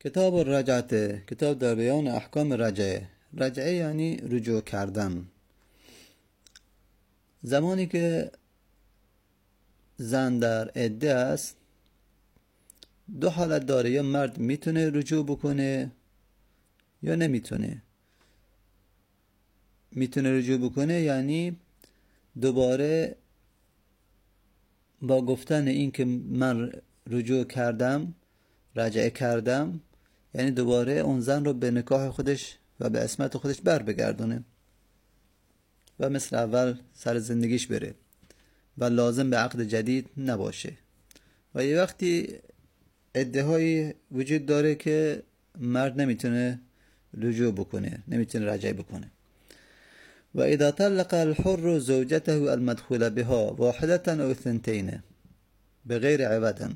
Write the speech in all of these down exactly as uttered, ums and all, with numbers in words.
کتاب الرجعه، کتاب در بیان احکام رجعه. رجعه یعنی رجوع کردن. زمانی که زن در عده است دو حالت داره، یا مرد میتونه رجوع بکنه یا نمیتونه. میتونه رجوع بکنه یعنی دوباره با گفتن این که من رجوع کردم، رجعه کردم، یعنی دوباره اون زن رو به نکاح خودش و به عصمت خودش بر بگردونه و مثل اول سر زندگیش بره و لازم به عقد جدید نباشه. و یه وقتی ادعایی وجود داره که مرد نمیتونه رجوع بکنه، نمیتونه رجعه بکنه. و اذا طلق الحر زوجته المدخول بها واحدة او اثنتين بغیر عوض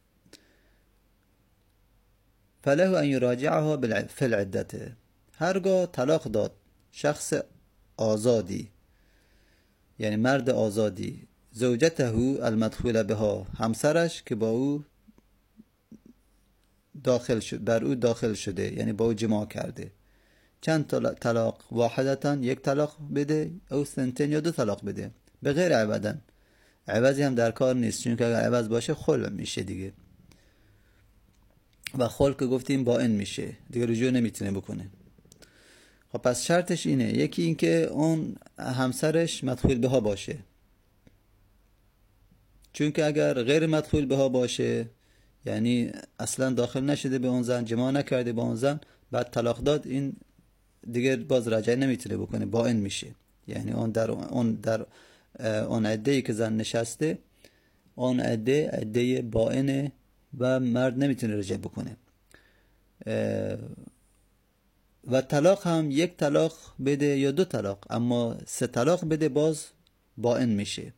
فله ان یراجعها فی العدة. هرگاه طلاق داد شخص آزادی، یعنی مرد آزادی، زوجته المدخول بها، همسرش که با او داخل شد، بر او داخل شده، یعنی با او جماع کرده، چند طلاق؟ واحدتا، یک طلاق بده، او سنتین، یا دو طلاق بده، به غیر عوض. عوضی هم در کار نیست، چون که اگر عوض باشه خلع میشه دیگه، و خلع که گفتیم باین میشه دیگه، رجوع نمیتونه بکنه. خب پس شرطش اینه، یکی این که اون همسرش مدخول بها باشه، چون که اگر غیر مدخول بها باشه، یعنی اصلا داخل نشده به اون زن، جماع نکرده با اون زن، بعد طلاق داد، این دیگه باز رجعه نمیتونه بکنه، باین میشه. یعنی اون در اون در اون عده‌ای که زن نشسته، اون عده عده باینه و مرد نمیتونه رجعه بکنه. و طلاق هم یک طلاق بده یا دو طلاق، اما سه طلاق بده باز باین میشه.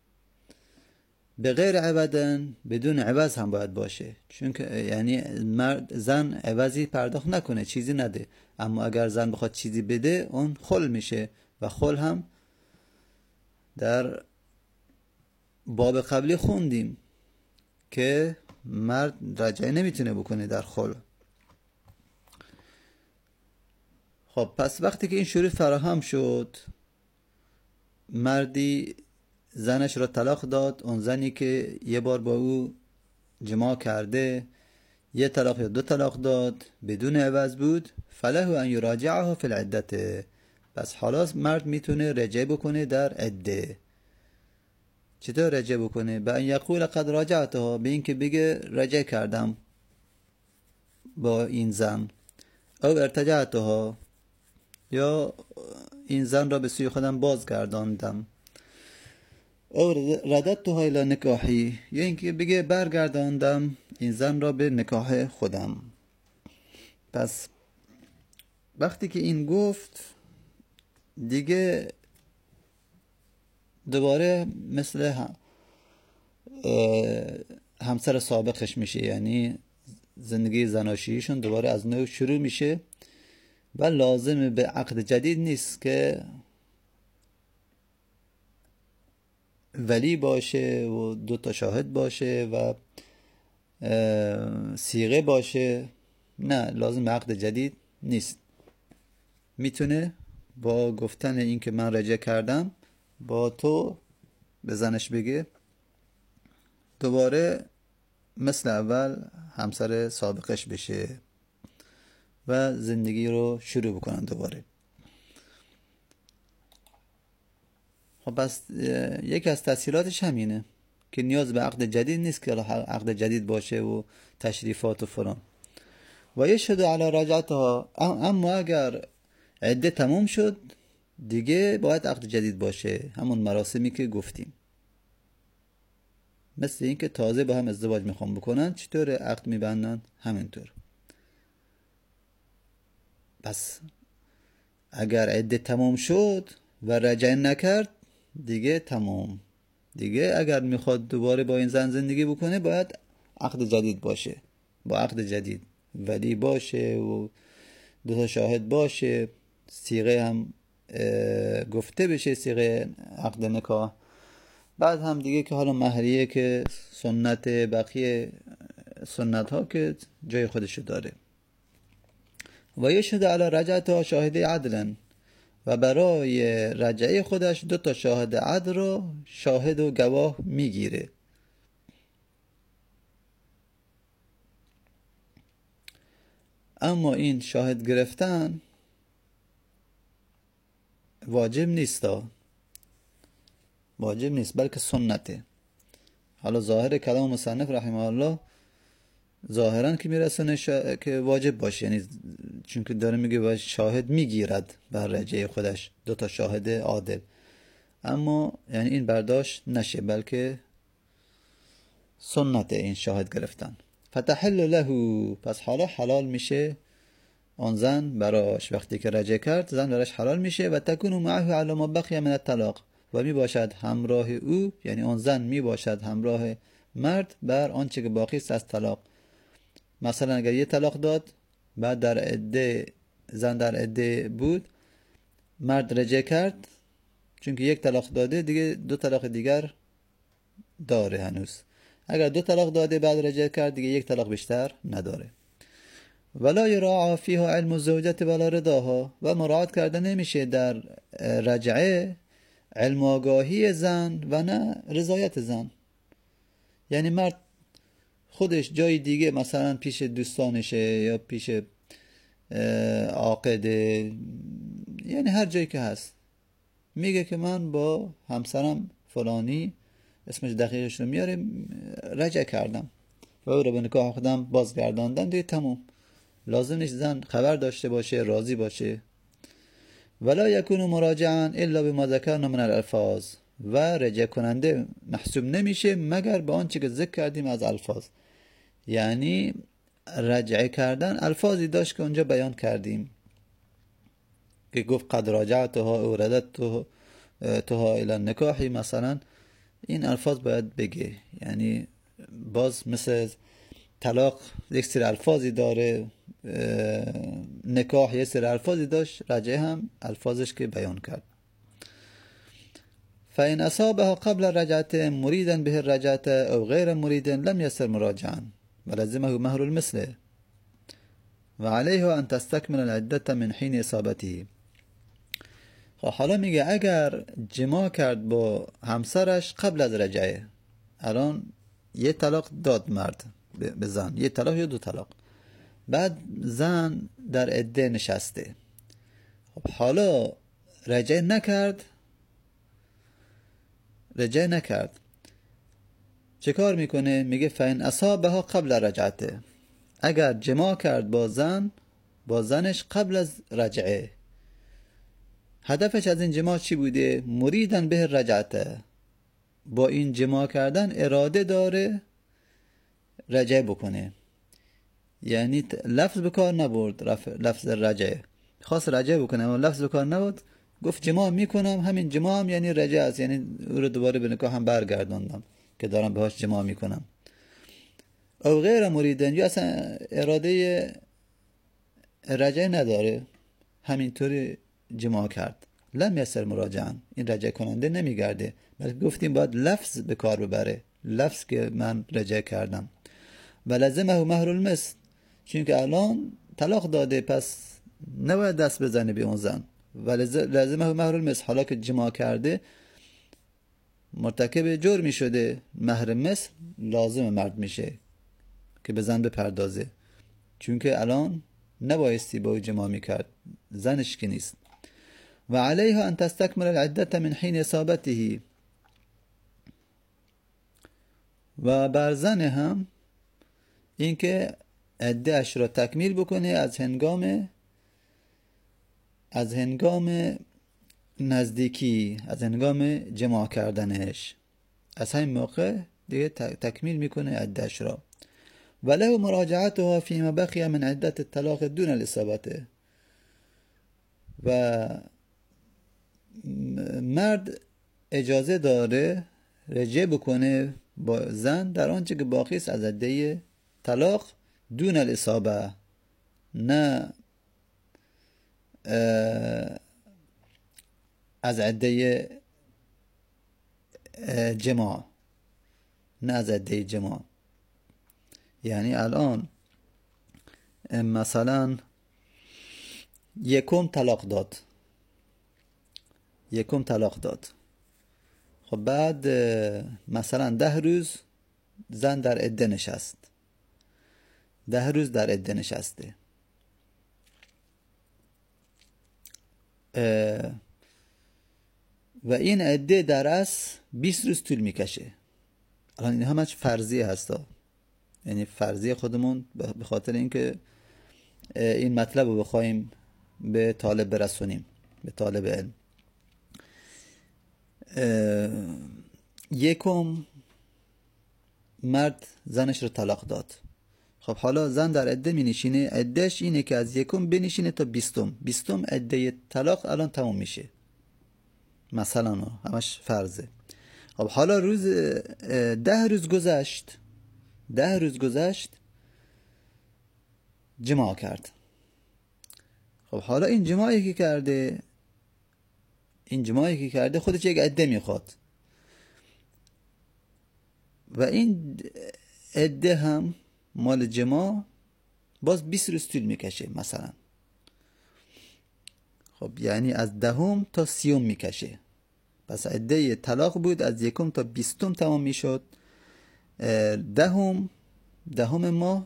به غیر عوضن، بدون عوض هم باید باشه، چون که یعنی مرد زن عوضی پرداخت نکنه، چیزی نده، اما اگر زن بخواد چیزی بده اون خل میشه. و خل هم در باب قبلی خوندیم که مرد رجعه نمیتونه بکنه در خل. خب پس وقتی که این شروط فراهم شد، مردی زنش را طلاق داد، اون زنی که یه بار با او جماع کرده یه طلاق یا دو طلاق داد بدون عوض بود، فله ان یراجعها فی العدة. پس حالا مرد میتونه رجعه بکنه در عده. چطور رجعه بکنه؟ به ان یقول قد راجعتها، به این که بگه رجعه کردم با این زن، او ارتجعتها، یا این زن را به سوی خودم بازگرداندم، او رددتها الی نکاحی، یا اینکه بگه برگرداندم این زن را به نکاح خودم. پس وقتی که این گفت دیگه دوباره مثل همسر سابقش میشه، یعنی زندگی زناشوییشون دوباره از نو شروع میشه و لازم به عقد جدید نیست که ولی باشه و دو تا شاهد باشه و صیغه باشه. نه، لازم به عقد جدید نیست. میتونه با گفتن این که من رجعه کردم با تو به زنش بگه دوباره مثل اول همسر سابقش بشه و زندگی رو شروع بکنن دوباره. خب پس یکی از تسهیلاتش همینه که نیاز به عقد جدید نیست که عقد جدید باشه و تشریفات و فلان. و یشهد علی رجعتها، اما اگر عده تموم شد دیگه باید عقد جدید باشه، همون مراسمی که گفتیم، مثل این که تازه با هم ازدواج میخوام بکنن چطور عقد میبندن، همینطور. پس اگر عده تمام شد و رجعه نکرد دیگه تمام دیگه. اگر میخواد دوباره با این زن زندگی بکنه باید عقد جدید باشه، با عقد جدید ولی باشه و دو تا شاهد باشه، صیغه هم گفته بشه، صیغه عقد نکاح. بعد هم دیگه که حالا مهریه که سنت، بقیه سنت ها که جای خودشو داره. و یشهد علی رجعتها شاهد عدل، و برای رجعه خودش دو تا شاهد عدل رو شاهد و گواه میگیره. اما این شاهد گرفتن واجب نیست، واجب نیست بلکه سنته. حالا ظاهر کلام مصنف رحمه الله ظاهرا که میرسونه شا... که واجب باشه، یعنی چون که داره میگه شاهد میگیرد بر رجعه خودش دو تا شاهد عادل، اما یعنی این برداشت نشه بلکه سنت این شاهد گرفتن. فتحل له، پس حالا حلال میشه آن زن براش، وقتی که رجعه کرد زن براش حلال میشه. و تکون معه علی ما بقی من الطلاق، و می باشد همراه او، یعنی آن زن می باشد همراه مرد بر آنچه که باقی است از طلاق. مثلا اگر یه طلاق داد، بعد در عده زن در عده بود، مرد رجعه کرد، چون که یک طلاق داده دیگه دو طلاق دیگر داره هنوز. اگر دو طلاق داده بعد رجعه کرد دیگه یک طلاق بیشتر نداره. ولا یراعی فیها علم الزوجة ولا رضاها، و مراعات کرده نمیشه در رجعه علم آگاهی زن و نه رضایت زن. یعنی مرد خودش جای دیگه مثلا پیش دوستانشه یا پیش عاقده، یعنی هر جایی که هست میگه که من با همسرم فلانی، اسمش دقیقش رو میاره، رجعه کردم و او رو به نکاح خودم بازگرداندم، دیگه تموم. لازم نیست زن خبر داشته باشه، راضی باشه. ولا یکون مراجعا الا بما ذکرنا من الالفاظ، و رجعه کننده محسوب نمیشه مگر به آنچه که ذکر کردیم از الفاظ. یعنی رجعه کردن الفاظی داشت که اونجا بیان کردیم که گفت قد راجعتها او رددتها تها الى النکاحی، مثلا این الفاظ باید بگه. یعنی باز مثل طلاق یک سری الفاظی داره، نکاح یک سری الفاظی داشت، رجعه هم الفاظش که بیان کرد. فإن أصابها قبل الرجعة مريدا به الرجعة أو غير مريد لم يصر مراجعا ولزمه مهر المثل وعليه أن تستكمل العدة من حين إصابته. حالا میگه اگر جماع کرد با همسرش قبل از رجعه، الان یه طلاق داد مرد به زن، یه طلاق یا دو طلاق، بعد زن در عده نشسته، خب حالا رجعه نکرد رجعه نکرد چه کار میکنه؟ میگه فین اصابها قبل رجعته، اگر جماع کرد با زن با زنش قبل از رجعه، هدفش از این جماع چی بوده؟ مریدن به رجعته، با این جماع کردن اراده داره رجعه بکنه، یعنی لفظ بکار نبرد، لفظ رجعه خواست رجعه بکنه اما لفظ بکار نبرد، گفت جماع میکنم، همین جماع هم یعنی رجعه است، یعنی او رو دوباره به نکاح هم برگرداندم که دارم بهاش جماع میکنم. او غیر مریدن، یا اصلا اراده رجعه نداره، همینطوری جماع کرد، لم یسر مراجعا، این رجعه کننده نمیگرده، بلکه گفتیم باید لفظ به کار ببره، لفظ که من رجعه کردم. و لازمه مهر المثل، چون که الان طلاق داده پس نباید دست بزنه به اون زن. و لازمه مهر المثل، حالا که جماع کرده مرتکب جرمی شده، مهر مثل لازم مرد میشه که به زن بپردازه، چون که الان نبایستی با او جماع میکرد، زنش که نیست. و علیها ان تستکمل العدة من حین اصابته، و بر زن هم اینکه عده‌اش را تکمیل بکنه از هنگام از هنگام نزدیکی، از هنگام جماع کردنش، از همین موقع دیگه تکمیل میکنه عده‌اش را. وله مراجعتها فيما بقي من عدة الطلاق دون الاصابه، و مرد اجازه داره رجعه بکنه با زن در آنچه که باقی است از عده طلاق، دون الاصابه، نه از عده جماع، نه از عده جماع. یعنی الان مثلا یکم طلاق داد یکم طلاق داد خب بعد مثلا ده روز زن در عده نشست ده روز در عده نشسته و این عده در اصل بیست روز طول میکشه. الان این همش فرضیه هستا، یعنی فرضیه خودمون به خاطر اینکه این مطلب رو بخوایم به طالب برسونیم، به طالب علم. یکم مرد زنش رو طلاق داد. خب حالا زن در عده می نشینه، عدهش اینه که از یکم بنشینه تا بیستم بیستم عده طلاق الان تموم میشه مثلا، همش فرضه. خب حالا روز ده روز گذشت ده روز گذشت جماع کرد. خب حالا این جماعی که کرده این جماعی که کرده خودش یک عده میخواد و این عده هم مال جماع باز بیست روز طول میکشه مثلا. خب یعنی از دهم تا سیوم میکشه. پس عده طلاق بود از یکم تا بیستم تمام میشد. دهم دهم ماه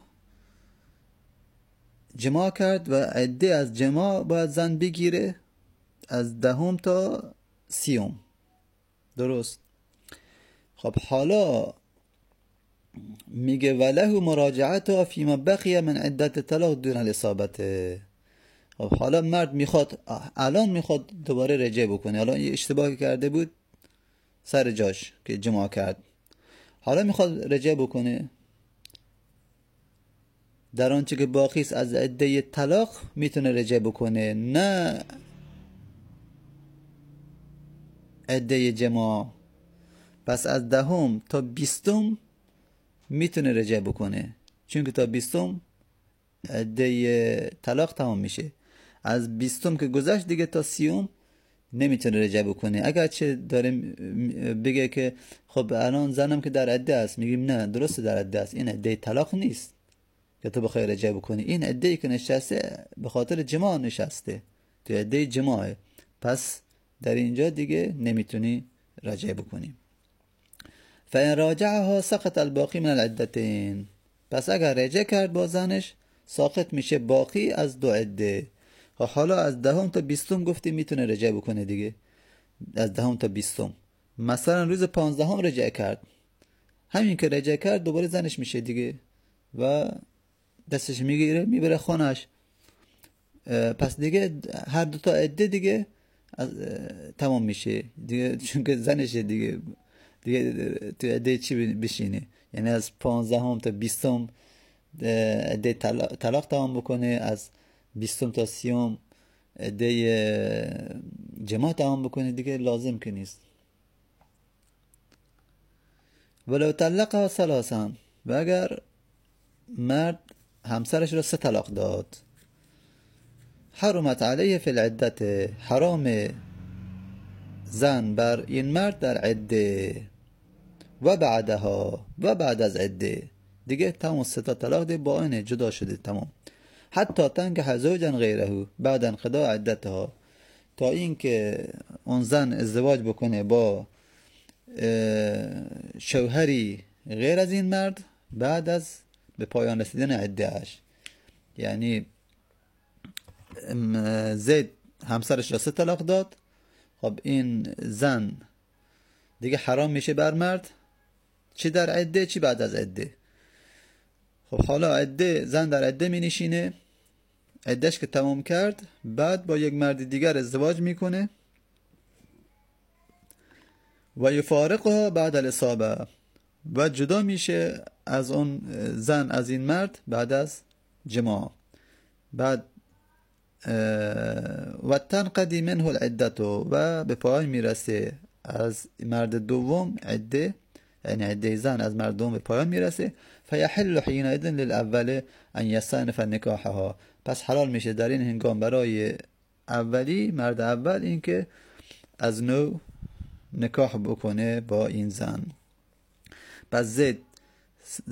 جماع کرد و عده از جماع باید زن بگیره از دهم تا سیوم. درست؟ خب حالا میگه وله مراجعتها فيما بقي من عدت طلاق دون الاصابه. خب حالا مرد میخواد الان میخواد دوباره رجوع بکنه، الان یه اشتباهی کرده بود سر جاش که جماع کرد، حالا میخواد رجوع بکنه در آنچه که باقی است از عده طلاق میتونه رجوع بکنه، نه عده جماع. پس از دهم تا بیستم میتونه رجوع بکنه، چون که تا بیستم عده طلاق تمام میشه. از بیستم که گذشت دیگه تا سیوم نمیتونه رجوع بکنه. اگر چه داره بگه که خب الان زنم که در عده است، میگیم نه درسته در عده است، این عده طلاق نیست که تو بخوای رجوع بکنی. این عده‌ای که نشسته به خاطر جماع نشسته، تو عده جماعه، پس در اینجا دیگه نمیتونی رجوع بکنی. فإن راجعها سقط الباقی من العدتين. پس اگر رجوع کرد با زنش ساقط میشه باقی از دو عده. حالا از دهم تا بیستم گفتی میتونه رجوع بکنه دیگه، از دهم تا بیستم. مثلا روز پانزدهم رجوع کرد، همین که رجوع کرد دوباره زنش میشه دیگه و دستش میگیره میبره خونش. پس دیگه هر دو تا عده دیگه تمام میشه دیگه، چون که زنشه دیگه دیگه تو عده چی بشینه. یعنی از پانزدهم تا بیستم عده طلاق تمام بکنه، از بیستم تا سیوم عده جماع تمام بکنه، دیگه لازم که نیست. ولو طلقها ثلاثا. و اگر مرد همسرش را سه طلاق داد، حرمت علیه فی العدت. حرام زن بر این مرد در عده و بعدها و بعد از عده دیگه تمام سه تا طلاق ده با اینه جدا شده تمام. حتی تنکح زوجا غیره بعد انقضاء عدتها، تا این که اون زن ازدواج بکنه با شوهری غیر از این مرد بعد از به پایان رسیدن عده‌اش. یعنی زید همسرش را سه طلاق داد، خب این زن دیگه حرام میشه بر مرد، چی در عده چی بعد از عده. خب حالا عده زن در عده می نشینه، عدهش که تمام کرد بعد با یک مرد دیگر ازدواج میکنه و یفارقها بعد الاصابه، و جدا میشه از اون زن از این مرد بعد از جماع. بعد و تنقضی منه العدت، و به پایان میرسه از مرد دوم عده، یعنی عده زن از مرد دوم به پایان میرسه. فیحل حینئذ للاول ان یستأنف نکاحها. پس حلال میشه در این هنگام برای اولی مرد اول اینکه از نو نکاح بکنه با این زن. پس زید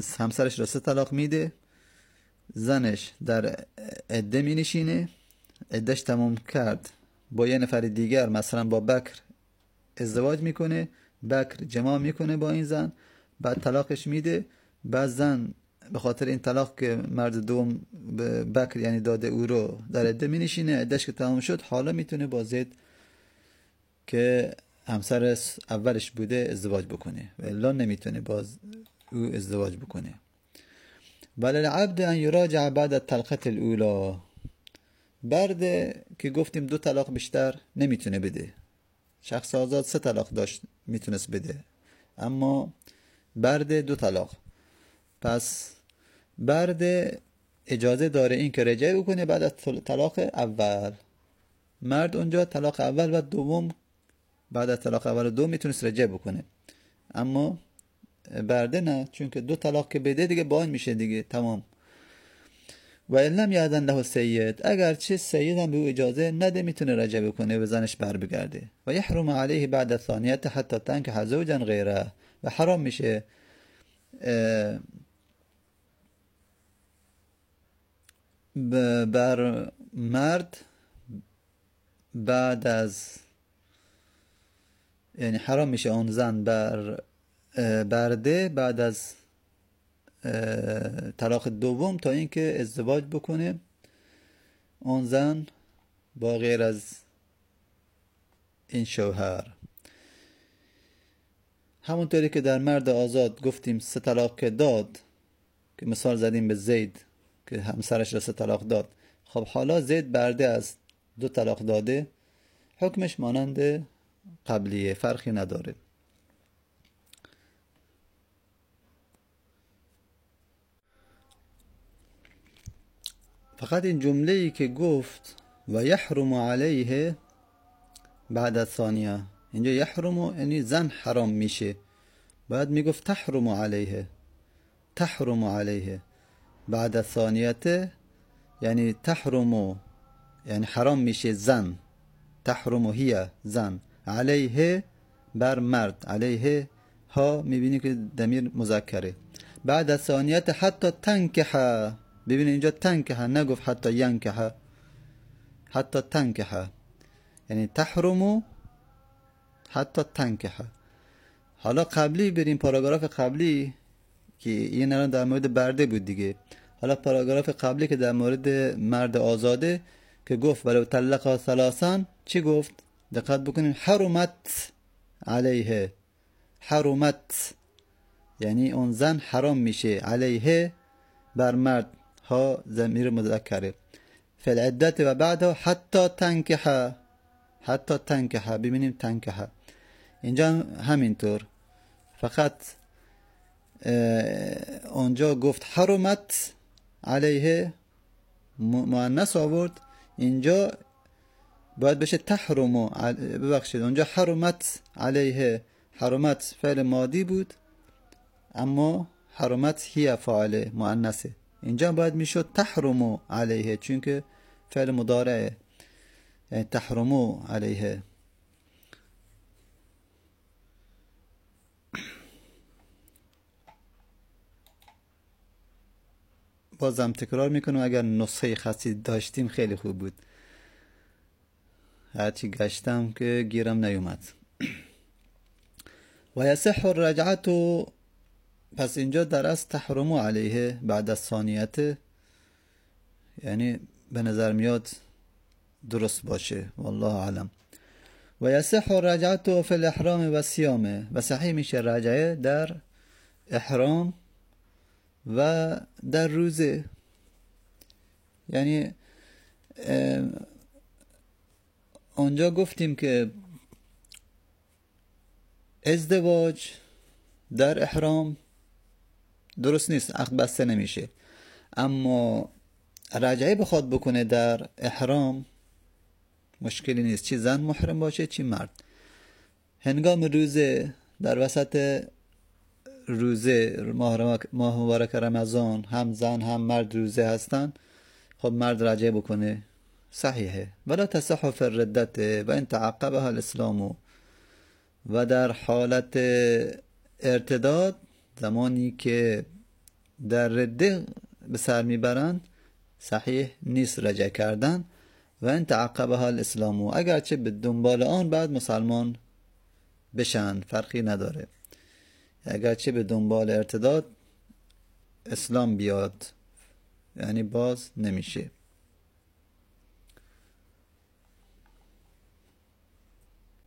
همسرش را سه طلاق میده، زنش در عده می نشینه، عده‌اش تمام کرد با یه نفر دیگر، مثلا با بکر ازدواج میکنه، بکر جماع میکنه با این زن، بعد طلاقش میده، بعد زن به خاطر این طلاق که مرد دوم به بکر یعنی داده او رو در عده می نشینه، عده‌اش که تمام شد حالا میتونه با زید که همسر اولش بوده ازدواج بکنه و الا نمیتونه باز او ازدواج بکنه. ولی العبد ان یراجع بعد الطلقه الاولى، برده که گفتیم دو طلاق بیشتر نمیتونه بده، شخص آزاد سه طلاق داشت میتونست بده، اما برده دو طلاق، پس برده اجازه داره این که رجعه بکنه بعد از طلاق اول. مرد اونجا طلاق اول و دوم بعد از طلاق اول و دوم میتونست رجعه بکنه، اما برده نه، چون که دو طلاق که بده دیگه بان میشه دیگه تمام. و ان لم یأذن له السید، اگر چه سید هم به او اجازه نده میتونه رجعه بکنه و زنش بر بگرده. و یحرم علیه بعد الثانیه حتی تنکح زوجا غیره، و حرام میشه بر مرد بعد از، یعنی حرام میشه اون زن بر برده بعد از طلاق دوم تا اینکه ازدواج بکنه اون زن با غیر از این شوهر. همونطوری که در مرد آزاد گفتیم سه طلاق که داد، که مثال زدیم به زید که همسرش را سه طلاق داد، خب حالا زید برده از دو طلاق داده، حکمش مانند قبلیه، فرقی نداره. فقط این جمله ای که گفت و یحرم علیه بعد از ثانیه، اینجا یحرم یعنی زن حرام میشه، باید میگفت تحرم علیه، تحرم علیه بعد از ثانیته، یعنی تحرم یعنی حرام میشه زن، تحرم هی زن، علیه بر مرد، علیه ها میبینی که ضمیر مذکره، بعد از ثانیت حتی تنکحه، ببین اینجا تنکحه نگفت حتی ینکحه، حتی تنکحه یعنی تحرم حتی تنکحه. حالا قبلی بریم پاراگراف قبلی که این الان در مورد برده بود دیگه، حالا پاراگراف قبلی که در مورد مرد آزاده که گفت ولو طلقها ثلاثا چی گفت؟ دقت بکنیم، حرمت علیه، حرمت یعنی اون زن حرام میشه، علیه بر مرد ها ضمیر مذکره، فی العدت و بعدها حتی تنکحه، حتی تنکحه، ببینیم تنکحه اینجا همینطور، فقط اونجا گفت حرمت علیه مؤنث آورد، اینجا باید بشه تحرم، ببخشید اونجا حرمت علیه، حرمت فعل ماضی بود اما حرمت هی فاعل مؤنثه، اینجا باید میشد تحرم علیه چون که فعل مضارعه، یعنی تحرم علیه. بازم تکرار میکنم، اگر نسخه خاصی داشتیم خیلی خوب بود، هرچی گشتم که گیرم نیومد. و یصح الرجعت، پس اینجا در از تحرم علیه بعد از ثانیت، یعنی به نظر میاد درست باشه والله اعلم. و یصح الرجعت فی الاحرام و صیام، و صحیح میشه رجعه در احرام و در روزه، یعنی اونجا گفتیم که ازدواج در احرام درست نیست، عقد بسته نمیشه، اما رجعه بخواد بکنه در احرام مشکلی نیست، چی زن محرم باشه چی مرد. هنگام روزه، در وسط روزه ماه مبارک رمضان هم زن هم مرد روزه هستن، خب مرد رجعه بکنه صحیحه. ولا تصح فی الردت و ان تعقبها الاسلام، و در حالت ارتداد زمانی که در رده به سر میبرن صحیح نیست رجعه کردن، و ان تعقبها الاسلام، اگرچه به دنبال آن بعد مسلمان بشن فرقی نداره، اگرچه به دنبال ارتداد اسلام بیاد یعنی باز نمیشه.